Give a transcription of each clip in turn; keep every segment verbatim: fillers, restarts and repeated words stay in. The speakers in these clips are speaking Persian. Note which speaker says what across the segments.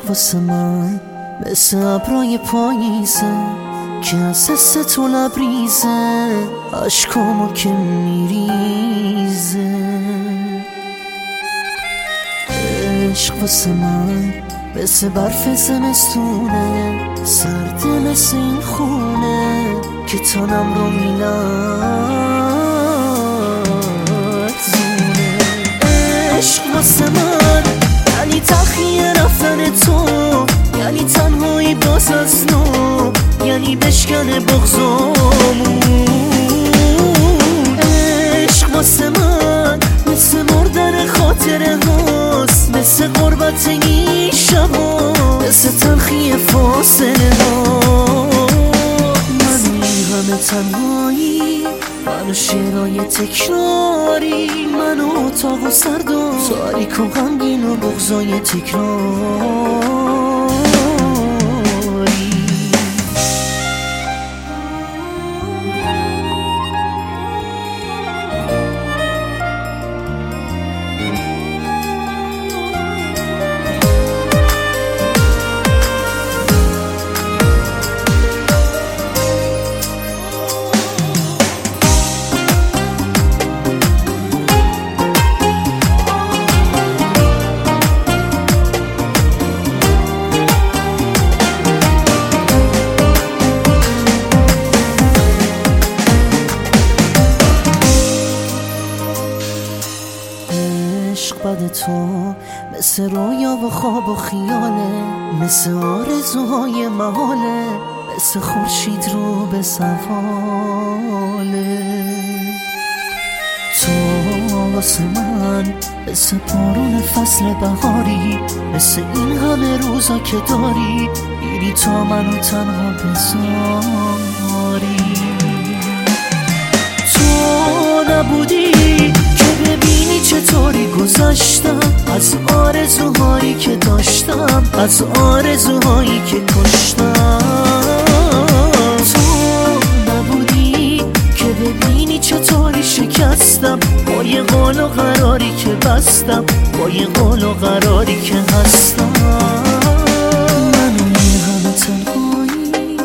Speaker 1: واسه من مثل ابرای پاییزه که از حس تو لبریزه، عشقامو که میریزه. عشق واسه من مثل برف زمستونه، سرده مثل این خونه که تنم رو میلرزونه. عشق واسه من یعنی تلخی رفتن تو، یعنی تنهایی باز از نو، یعنی بشکن بغضامون. عشق واسه من مثل مردن خاطره هاست، مثل غربت این شبا، مثل تلخی فاصله ها. من این همه تنهایی، منو شعرهای تکراری، منو اتاق و سرد و تاریک و غمگین و بغضای تکراری. عشق بد تو مثل رویا و خواب و خیاله، مثل آرزوهای محاله، مثل خورشید رو به زواله. تو واسه من مثل بارون فصل بهاری، مثل این همه روزا که داری میری تا منو تنها بذاری. تو نبودی که ببینی چطوری گذشتم از آرزوهایی که داشتم، از آرزوهایی که کشتم. تو نبودی که ببینی چطوری شکستم با یه قول و قراری که بستم، با یه قول و قراری که هستم. منو این همه تنهایی،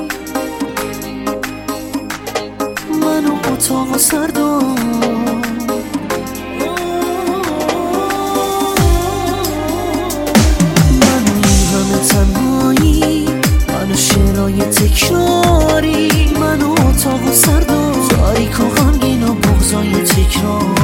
Speaker 1: منو اتاق و سردم، تنهایی، منو شعرهای تکراری، منو اتاق و سرد و تاریک و غمگین و بغضای تکرار.